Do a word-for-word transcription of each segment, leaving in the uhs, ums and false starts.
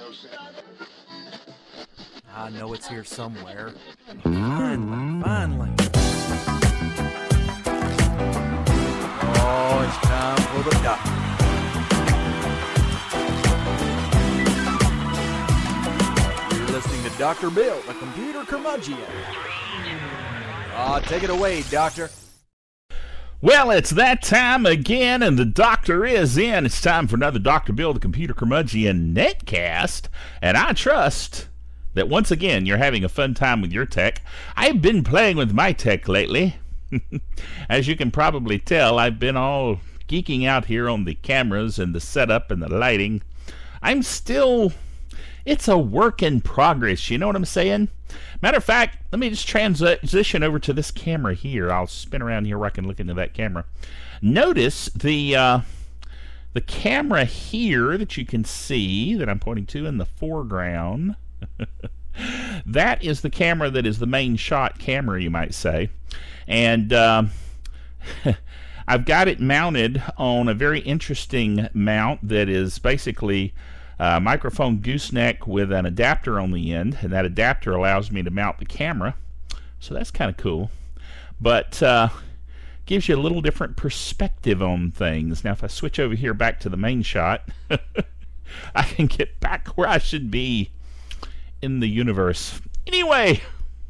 I know it's here somewhere. Finally, finally. Oh, it's time for the doctor. You're listening to Doctor Bill, the computer curmudgeon. Ah, uh, take it away, Doctor. Well, it's that time again, and the doctor is in. It's time for another Doctor Bill, the Computer Curmudgeon Netcast, and I trust that once again you're having a fun time with your tech. I've been playing with my tech lately. As you can probably tell, I've been all geeking out here on the cameras and the setup and the lighting. I'm still... It's a work in progress, you know what I'm saying? Matter of fact, let me just transition over to this camera here. I'll spin around here where I can look into that camera. Notice the uh, the camera here that you can see that I'm pointing to in the foreground. That is the camera that is the main shot camera, you might say. And uh, I've got it mounted on a very interesting mount that is basically a microphone gooseneck with an adapter on the end, and that adapter allows me to mount the camera, so that's kind of cool. But uh, gives you a little different perspective on things. Now if I switch over here back to the main shot, I can get back where I should be in the universe. Anyway,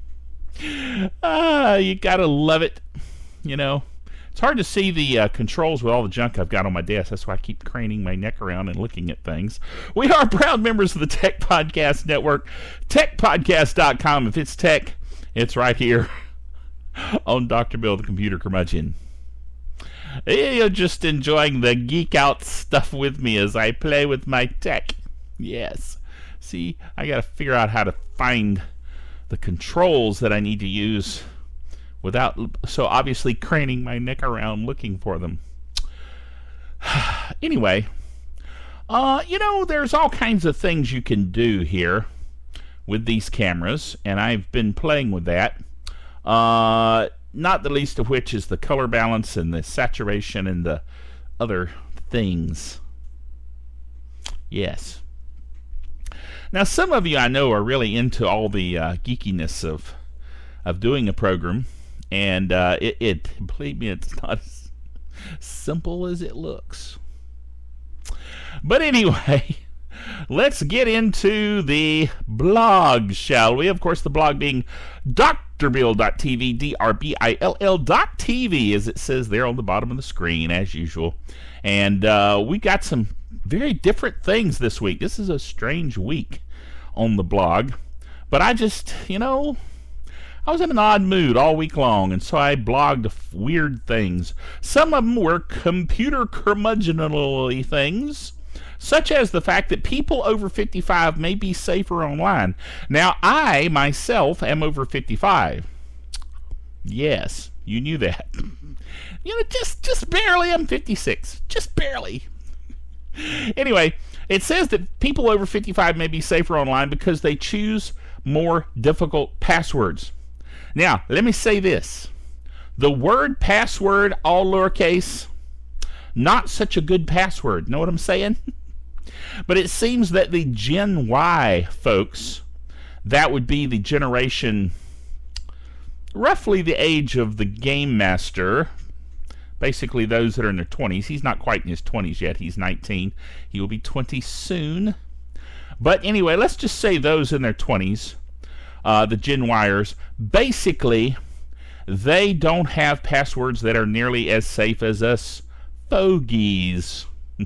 uh, you gotta love it, you know. It's hard to see the uh, controls with all the junk I've got on my desk. That's why I keep craning my neck around and looking at things. We are proud members of the Tech Podcast Network, tech podcast dot com. If it's tech, it's right here on Doctor Bill, the Computer Curmudgeon. You're just enjoying the geek out stuff with me as I play with my tech. Yes. See, I got to figure out how to find the controls that I need to use without so obviously craning my neck around looking for them. Anyway, uh, you know, there's all kinds of things you can do here with these cameras, and I've been playing with that. Uh, not the least of which is the color balance and the saturation and the other things. Yes. Now, some of you I know are really into all the uh, geekiness of of doing a program. And uh, it, it, believe me, it's not as simple as it looks. But anyway, let's get into the blog, shall we? Of course, the blog being D R bill dot T V, D R B I L L dot T V, as it says there on the bottom of the screen, as usual. And uh, we got some very different things this week. This is a strange week on the blog. But I just, you know... I was in an odd mood all week long, and so I blogged weird things. Some of them were computer curmudgeonly things, such as the fact that people over fifty-five may be safer online. Now, I, myself, am over fifty-five. Yes, you knew that. You know, just, just barely. I'm fifty-six. Just barely. Anyway, it says that people over fifty-five may be safer online because they choose more difficult passwords. Now, let me say this. The word password, all lowercase, not such a good password. Know what I'm saying? But it seems that the Gen Y folks, that would be the generation, roughly the age of the Game Master, basically those that are in their twenties. He's not quite in his twenties yet. He's nineteen. He will be twenty soon. But anyway, let's just say those in their twenties. Uh, the Gen Yers, basically, they don't have passwords that are nearly as safe as us fogies.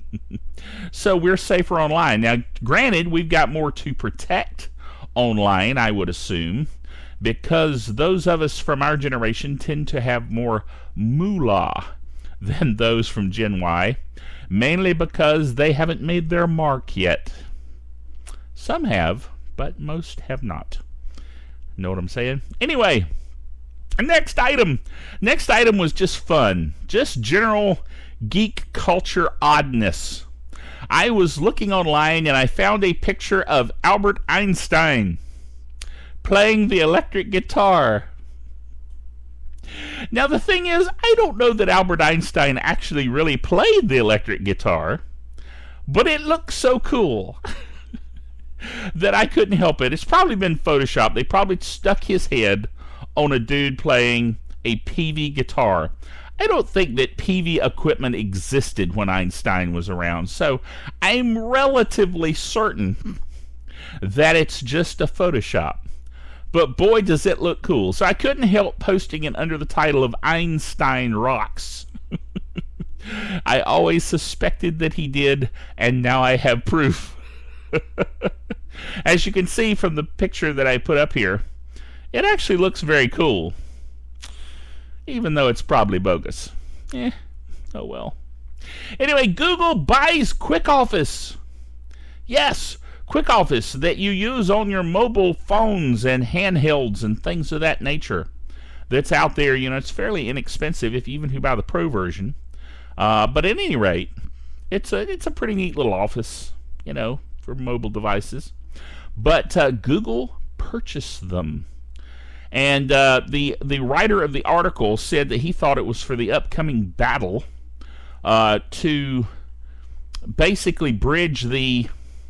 So we're safer online. Now, granted, we've got more to protect online, I would assume, because those of us from our generation tend to have more moolah than those from Gen Y, mainly because they haven't made their mark yet. Some have, but most have not. Know what I'm saying? Anyway, next item. Next item was just fun. Just general geek culture oddness. I was looking online and I found a picture of Albert Einstein playing the electric guitar. Now the thing is, I don't know that Albert Einstein actually really played the electric guitar, but it looks so cool. that I couldn't help it. It's probably been Photoshop. They probably stuck his head on a dude playing a P V guitar. I don't think that P V equipment existed when Einstein was around, so I'm relatively certain that it's just a Photoshop. But boy, does it look cool. So I couldn't help posting it under the title of Einstein Rocks. I always suspected that he did, and now I have proof. As you can see from the picture that I put up here, it actually looks very cool. Even though it's probably bogus. Eh, oh well. Anyway, Google buys QuickOffice. Yes, QuickOffice that you use on your mobile phones and handhelds and things of that nature. That's out there. You know, it's fairly inexpensive if even if you buy the Pro version. Uh, but at any rate, it's a it's a pretty neat little office, you know, for mobile devices. But uh, Google purchased them. And uh, the the writer of the article said that he thought it was for the upcoming battle uh, to basically bridge the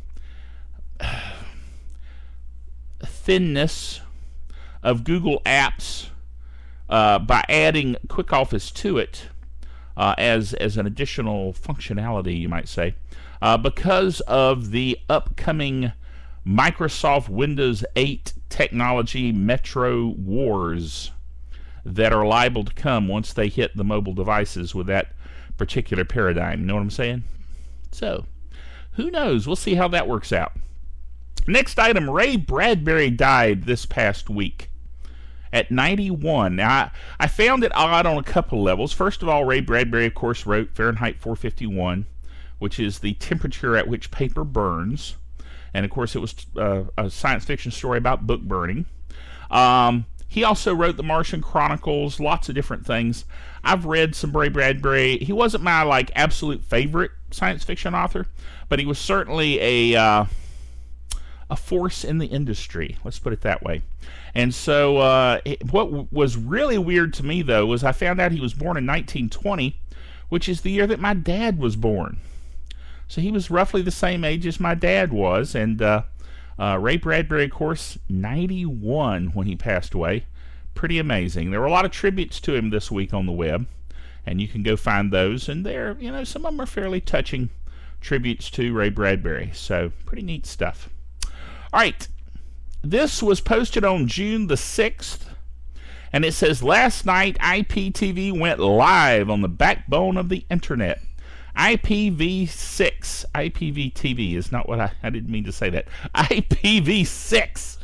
thinness of Google Apps uh, by adding QuickOffice to it uh, as as an additional functionality, you might say, uh, because of the upcoming Microsoft Windows eight technology metro wars that are liable to come once they hit the mobile devices with that particular paradigm. You know what I'm saying? So, who knows? We'll see how that works out. Next item, Ray Bradbury died this past week at ninety-one. Now, I, I found it odd on a couple levels. First of all, Ray Bradbury, of course, wrote Fahrenheit four fifty-one, which is the temperature at which paper burns. And, of course, it was uh, a science fiction story about book burning. Um, he also wrote The Martian Chronicles, lots of different things. I've read some Ray Bradbury. He wasn't my, like, absolute favorite science fiction author, but he was certainly a, uh, a force in the industry. Let's put it that way. And so uh, it, what w- was really weird to me, though, was I found out he was born in nineteen twenty, which is the year that my dad was born. So he was roughly the same age as my dad was, and uh, uh, Ray Bradbury, of course, ninety-one when he passed away. Pretty amazing. There were a lot of tributes to him this week on the web, and you can go find those, and they're, you know, some of them are fairly touching tributes to Ray Bradbury, so pretty neat stuff. All right, this was posted on June the sixth, and it says, last night I P T V went live on the backbone of the internet. I P v six. I P V T V is not what I... I didn't mean to say that. I P v six.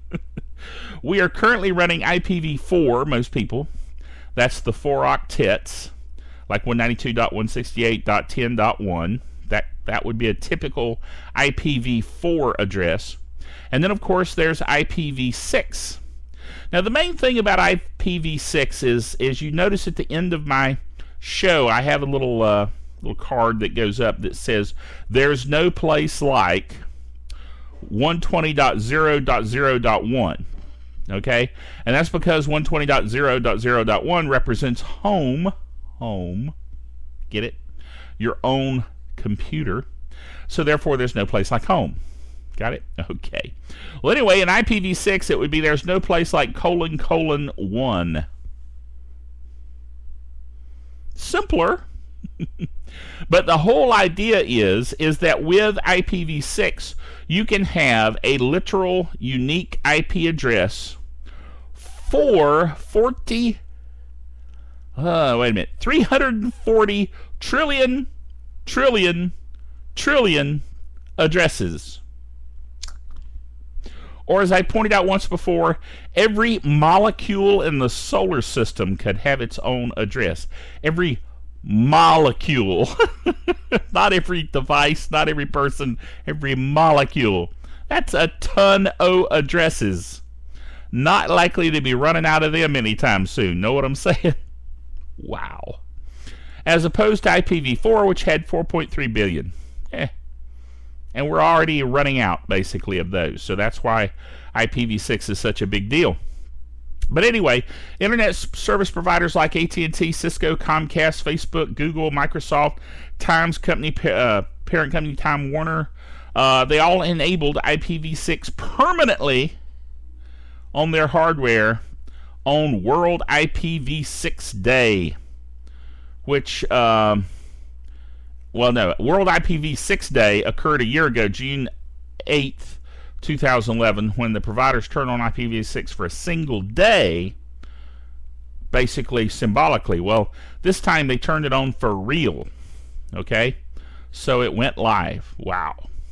We are currently running I P v four, most people. That's the four octets, like one ninety-two dot one sixty-eight dot ten dot one. That, that would be a typical I P v four address. And then, of course, there's I P v six. Now, the main thing about I P v six is, is you notice at the end of my show, I have a little... Uh, little card that goes up that says there's no place like one twenty dot zero dot zero dot one. Okay? And that's because one twenty dot zero dot zero dot one represents home. Home. Get it? Your own computer. So therefore there's no place like home. Got it? Okay. Well, anyway, in I P v six it would be there's no place like colon colon one. Simpler. But the whole idea is is that with I P v six you can have a literal unique I P address for forty uh, wait a minute three hundred forty trillion trillion trillion addresses. Or as I pointed out once before, every molecule in the solar system could have its own address. Every molecule. Not every device, not every person, every molecule. That's a ton of addresses. Not likely to be running out of them anytime soon. Know what I'm saying? Wow. As opposed to I P v four, which had four point three billion. Eh. And we're already running out, basically, of those. So that's why I P v six is such a big deal. But anyway, internet service providers like A T and T, Cisco, Comcast, Facebook, Google, Microsoft, Times Company, uh, parent company Time Warner, Uh, they all enabled I P v six permanently on their hardware on World I P v six Day, which, um, well, no, World I P v six Day occurred a year ago, June eighth, two thousand eleven, when the providers turned on I P v six for a single day, basically symbolically. Well, this time they turned it on for real, okay? So it went live. Wow.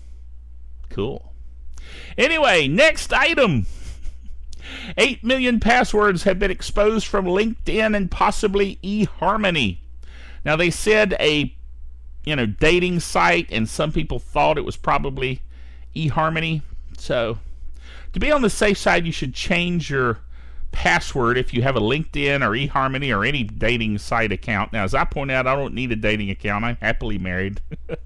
Cool. Anyway, next item. eight million passwords have been exposed from LinkedIn and possibly eHarmony. Now, they said a, you know, dating site, and some people thought it was probably eHarmony. So, to be on the safe side, you should change your password if you have a LinkedIn or eHarmony or any dating site account. Now, as I point out, I don't need a dating account. I'm happily married.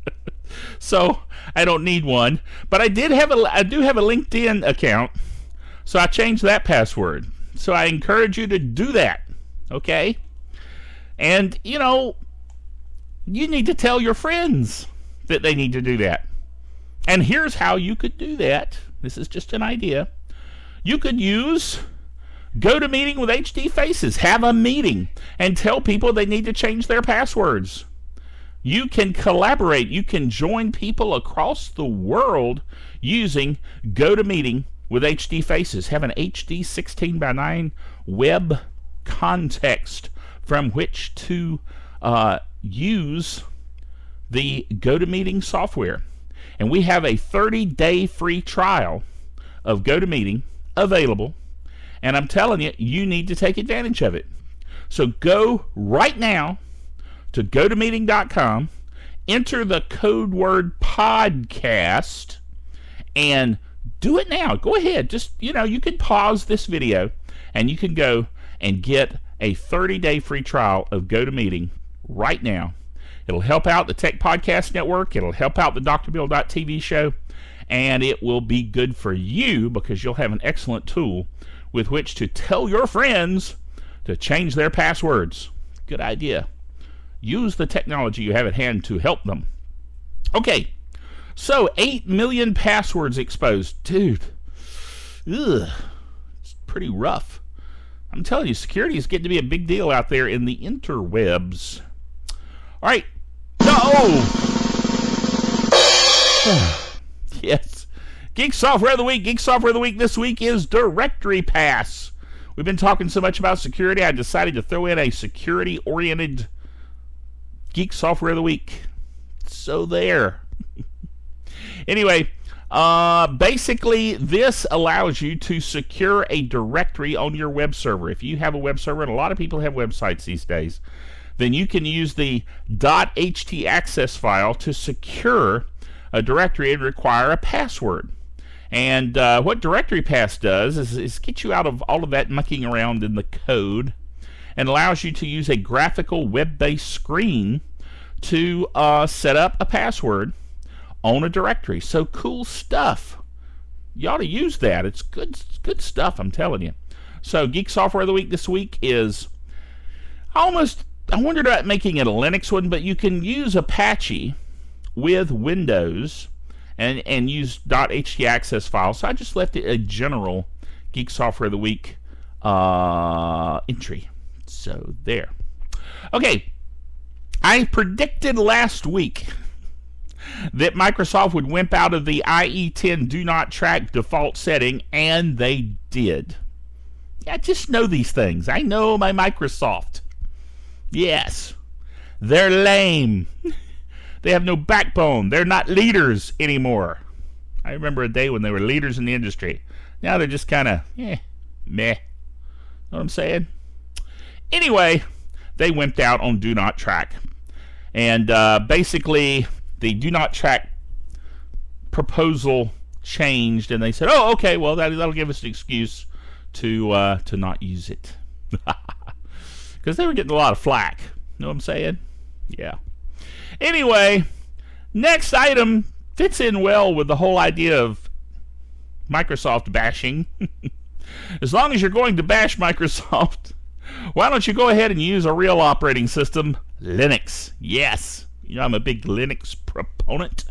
So, I don't need one. But I did have a I do have a LinkedIn account. So I changed that password. So I encourage you to do that. Okay? And, you know, you need to tell your friends that they need to do that. And here's how you could do that. This is just an idea. You could use GoToMeeting with H D Faces. Have a meeting and tell people they need to change their passwords. You can collaborate. You can join people across the world using GoToMeeting with H D Faces. Have an H D sixteen by nine web context from which to uh, use the GoToMeeting software. And we have a thirty-day free trial of GoToMeeting available. And I'm telling you, you need to take advantage of it. So go right now to go to meeting dot com, enter the code word podcast, and do it now. Go ahead. Just, you know, you can pause this video and you can go and get a thirty-day free trial of GoToMeeting right now. It'll help out the Tech Podcast Network. It'll help out the D R Bill dot T V show. And it will be good for you because you'll have an excellent tool with which to tell your friends to change their passwords. Good idea. Use the technology you have at hand to help them. Okay. So, eight million passwords exposed. Dude, ugh, it's pretty rough. I'm telling you, security is getting to be a big deal out there in the interwebs. All right. No! Yes. Geek Software of the Week. Geek Software of the Week this week is Directory Pass. We've been talking so much about security, I decided to throw in a security-oriented Geek Software of the Week. So there. Anyway, uh, basically, this allows you to secure a directory on your web server. If you have a web server, and a lot of people have websites these days, then you can use the .htaccess file to secure a directory and require a password. And uh, what Directory Pass does is, is get you out of all of that mucking around in the code and allows you to use a graphical web-based screen to uh, set up a password on a directory. So cool stuff. You ought to use that. It's good, it's good stuff, I'm telling you. So Geek Software of the Week this week is almost, I wondered about making it a Linux one, but you can use Apache with Windows and, and use .htaccess files. So I just left it a general Geek Software of the Week uh, entry. So there. Okay. I predicted last week that Microsoft would wimp out of the I E ten Do Not Track default setting, and they did. I just know these things. I know my Microsoft. Yes. They're lame. They have no backbone. They're not leaders anymore. I remember a day when they were leaders in the industry. Now they're just kind of, eh, meh. Know what I'm saying? Anyway, they wimped out on Do Not Track. And uh, basically, the Do Not Track proposal changed, and they said, oh, okay, well, that, that'll give us an excuse to, uh, to not use it. Because they were getting a lot of flack. Know what I'm saying? Yeah. Anyway, next item fits in well with the whole idea of Microsoft bashing. As long as you're going to bash Microsoft, why don't you go ahead and use a real operating system, Linux? Yes. You know, I'm a big Linux proponent.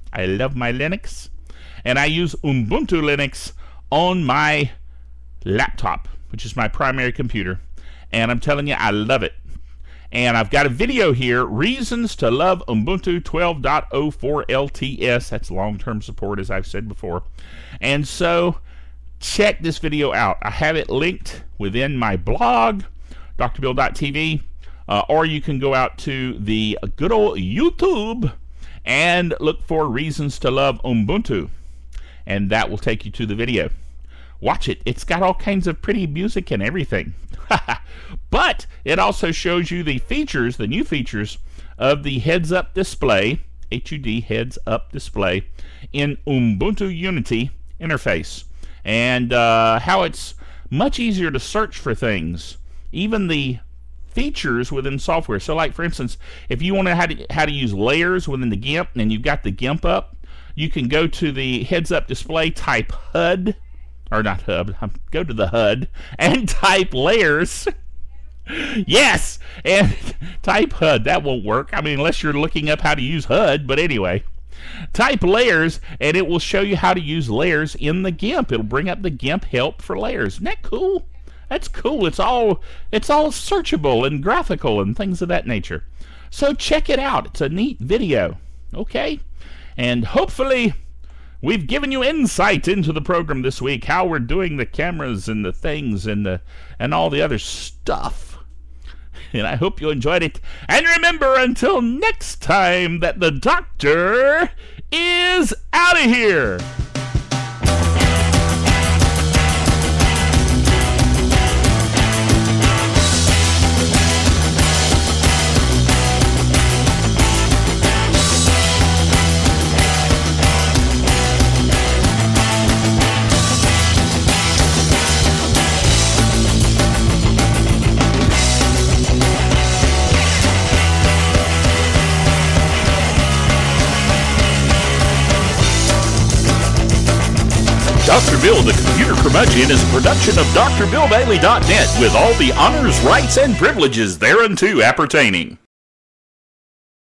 I love my Linux. And I use Ubuntu Linux on my laptop, which is my primary computer. And I'm telling you, I love it. And I've got a video here, Reasons to Love Ubuntu twelve point oh four L T S. That's long-term support, as I've said before. And so, check this video out. I have it linked within my blog, D R Bill dot T V, uh, or you can go out to the good old YouTube and look for Reasons to Love Ubuntu. And that will take you to the video. Watch it. It's got all kinds of pretty music and everything. But it also shows you the features, the new features of the heads-up display, H U D heads-up display, in Ubuntu Unity interface. And uh, how it's much easier to search for things. Even the features within software. So like, for instance, if you want to how to, how to use layers within the GIMP, and you've got the GIMP up, you can go to the heads-up display, type H U D, or not H U D, go to the H U D, and type layers. Yes! And type H U D. That won't work. I mean, unless you're looking up how to use H U D, but anyway. Type layers, and it will show you how to use layers in the GIMP. It'll bring up the GIMP help for layers. Isn't that cool? That's cool. It's all it's all searchable and graphical and things of that nature. So check it out. It's a neat video. Okay? And hopefully we've given you insight into the program this week, how we're doing the cameras and the things and the and all the other stuff. And I hope you enjoyed it. And remember, until next time, that the doctor is out of here. Doctor Bill, the Computer Curmudgeon, is a production of D R Bill Bailey dot net with all the honors, rights, and privileges thereunto appertaining.